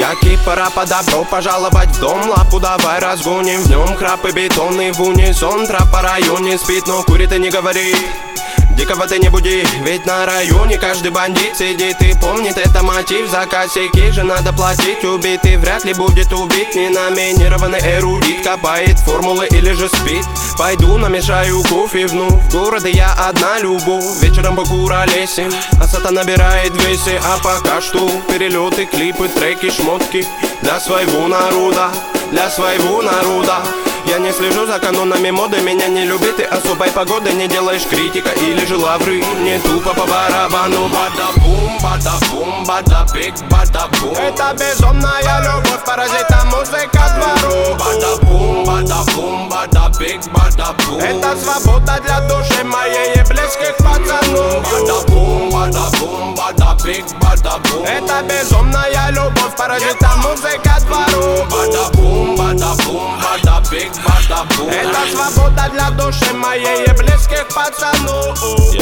Как и пора по добро пожаловать в дом. Лапу давай разгоним, в нем храпы бетонный в унисон. Трап по районе спит, но курит и не говорит. Дикого ты не буди, ведь на районе каждый бандит сидит и помнит, это мотив. За косяки же надо платить, убитый вряд ли будет убит. Ненаминированный эрудит копает формулы или же спит. Пойду намешаю кофе вновь, в городе я одна любовь. Вечером покуролесим, а сата набирает весе. А пока что перелеты, клипы, треки, шмотки для своего народа, для своего народа. Я не слежу за канонами моды, меня не любит и особой погоды. Не делаешь критика или же лавры, не тупо по барабану. Бада-бум, бада-бум, бада-пик, бада-бум. Это безумная любовь, паразита музыка двору. Бада-бум, бада-бум, бада-пик, бада-бум. Это свобода для души моей и близких пацанов. Бада-бум, бада-бум, бада-пик, бада-бум. Это безумная любовь, паразита музыка двору. Бада-бум, бада-бум, бада-пик, бада-бум. Это свобода для души моей и близких пацанов.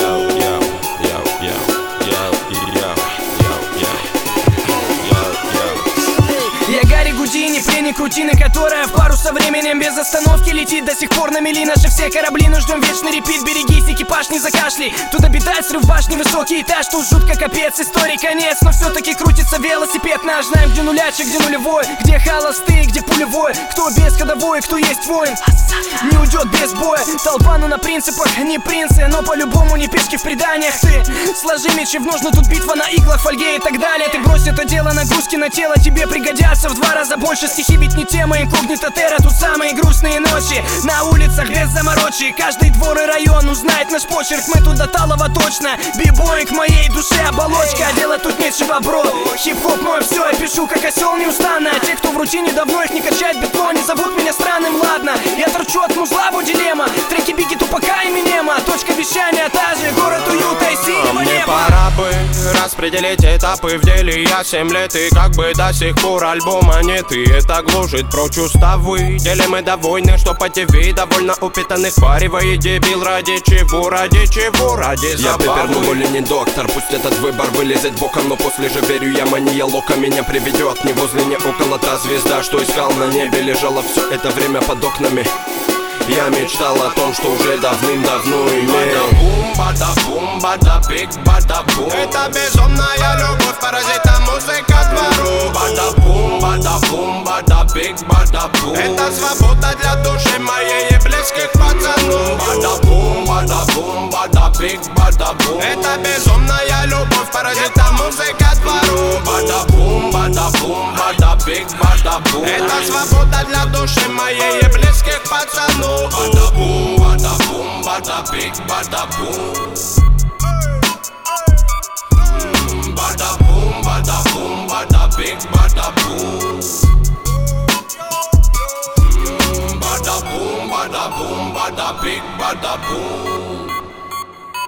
Я Гарри Гудини, пленник рутины, которая в пару со временем без остановки летит. До сих пор на мели наши все корабли, но ждем вечный репит. Берегись, экипаж, не закашляй. Тут обитает срыв башни, высокий этаж. Тут жутко капец, истории конец. Но все-таки крутится велосипед наш. Знаем, где нулячек, где нулевой, где холостые, где пулевой. Кто без ходовой, кто есть воин, не уйдет без боя. Толпа, ну на принципах, не принцы, но по-любому не пешки в преданиях. Ты сложи мечи в ножны, тут битва на иглах, фольге и так далее. Ты брось это дело, нагрузки на тело тебе пригодятся в 2 раза больше. Стихи ведь не тема, инкогнито терра. Тут самые грустные ночи на улицах без заморочи. Каждый двор и район узнает наш почерк. Мы тут до талого точно. Бибой к моей душе оболочка. Делать тут нечего, бро. Хип-хоп мой все, я пишу как осел неустанно. Те, кто в рутине давно их не качает бетло, не зовут меня странным, ладно. Я торчу от музла, дилемма. Треки Бигги, Тупака и Эминема. Точка вещания та же, город уюта и синего мне неба. пора бы распределить этапы в деле. Я 7 лет и как бы до сих пор альбома нет. И это гложет прочь уставы. Деле мы довольны, что по ТВ довольно упитанных паривает дебил. Ради чего, ради чего, ради забавы. Я пепер, но более не доктор. Пусть этот выбор вылезет боком, но после же верю я мания лока меня приведет. Не возле, не около та звезда, что искал на небе. Лежала все это время под окнами. Я мечтал о том, что уже давным-давно имел. Бада-бум, бада-бум, бада-пик, бада-бум. Это безумная любовь, паразита музыка двору. Бада-бум, бада-бум, бада-пик, бада-бум. Это свобода для души моей и близких пацанов. Бада-бум, бада-бум, бада-пик, бада-бум. Это безумная любовь, паразита музыка двору. Бада-бум, бада-бум, бада-пик, бада-бум. Это свобода для души моей и близких пацанов. Bada-boom, bada-boom, bada-big, bada-boom. Bada-boom, bada-boom, bada-big, bada-boom. Bada-boom, bada-boom, bada-big, bada-boom.